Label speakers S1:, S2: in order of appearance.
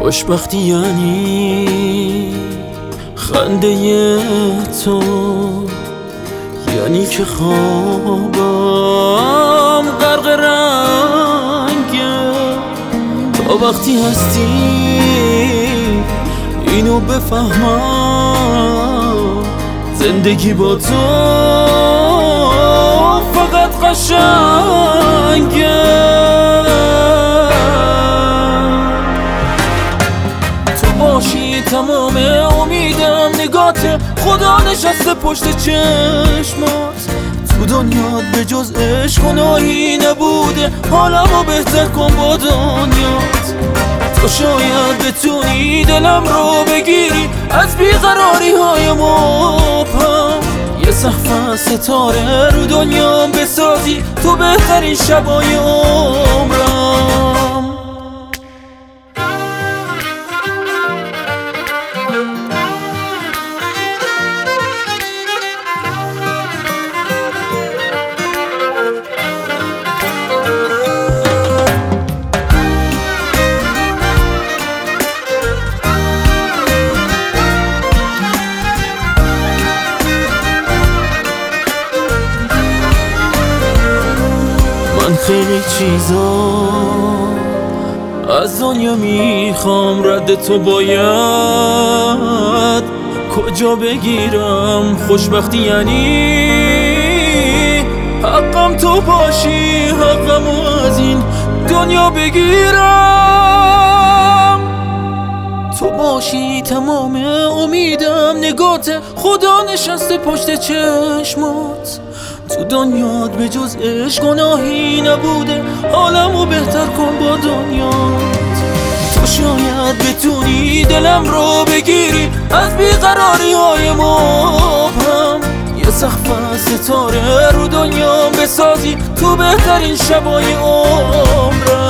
S1: خوشبختی یعنی خنده تو، یعنی که خوابم غرق رنگه. تا وقتی هستی اینو بفهمم، زندگی با تو فقط قشنگه. تو باشی تمام امیدم، نگات خدا نشسته پشت چشمات. تو دنیات به جز عشق گناهی نبوده، حالمو بهتر کن با دنیات. تو شاید بتونی دلم رو بگیری از بیقراری های مبهم. یه سقف ستاره رو دنیام بسازی، تو بهترین شبای عمرم. من خیلی چیزا از دنیا میخوام، رد تو باید کجا بگیرم؟ خوشبختی یعنی حقم تو باشی، حقمو از این دنیا بگیرم. تو باشی تمام امیدم، نگات خدا نشسته پشت چشمات. تو دنیات به جز عشق گناهی نبوده، حالمو بهتر کن با دنیات. تو شاید بتونی دلم رو بگیری از بیقراری های مبهم. یه سقف ستاره رو دنیام بسازی، تو بهترین شبای عمرم.